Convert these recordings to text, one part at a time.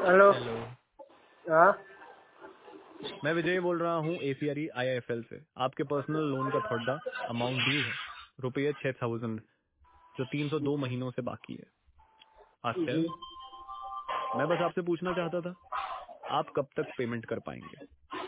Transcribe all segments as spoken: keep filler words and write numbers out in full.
Hello. Hello. हाँ मैं विजय बोल रहा हूँ एसीआरई आईआईएफएल से। आपके पर्सनल लोन का थोड़ा अमाउंट ड्यू है, रुपये छह थाउजेंड, जो तीन सौ दो महीनों से बाकी है। आस्ते जी मैं बस आपसे पूछना चाहता था, आप कब तक पेमेंट कर पाएंगे?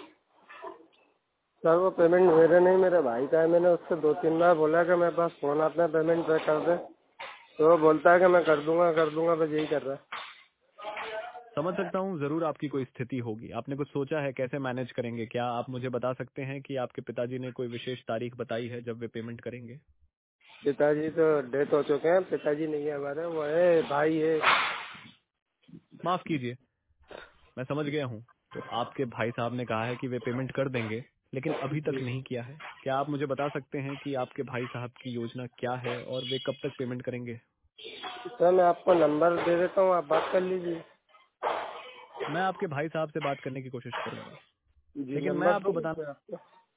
सर, वो पेमेंट मेरे नहीं, मेरे भाई का है। मैंने उससे दो तीन बार बोला कि मेरे पास फोन आता है, पेमेंट पे कर दे, तो वो बोलता है कि मैं कर दूंगा कर दूंगा, बस यही कर रहा है। समझ सकता हूँ, जरूर आपकी कोई स्थिति होगी। आपने कुछ सोचा है कैसे मैनेज करेंगे? क्या आप मुझे बता सकते हैं कि आपके पिताजी ने कोई विशेष तारीख बताई है जब वे पेमेंट करेंगे? पिताजी तो डेथ हो चुके हैं, पिताजी नहीं है हमारे, वो है भाई है। माफ कीजिए, मैं समझ गया हूँ। तो आपके भाई साहब ने कहा है कि वे पेमेंट कर देंगे, लेकिन अभी तक जी नहीं किया है। क्या आप मुझे बता सकते हैं कि आपके भाई साहब की योजना क्या है और वे कब तक पेमेंट करेंगे? सर, मैं आपको नंबर दे देता हूँ, आप बात कर लीजिए। मैं आपके भाई साहब से बात करने की कोशिश करूंगा, जी, लेकिन मैं नंबर आपको दूँ बता मैं आपको?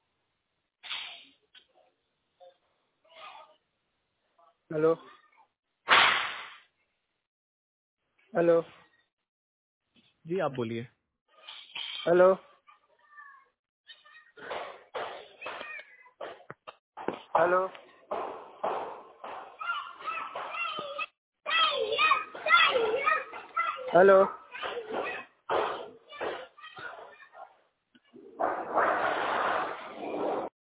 हेलो हेलो जी आप बोलिए। Hello hello hello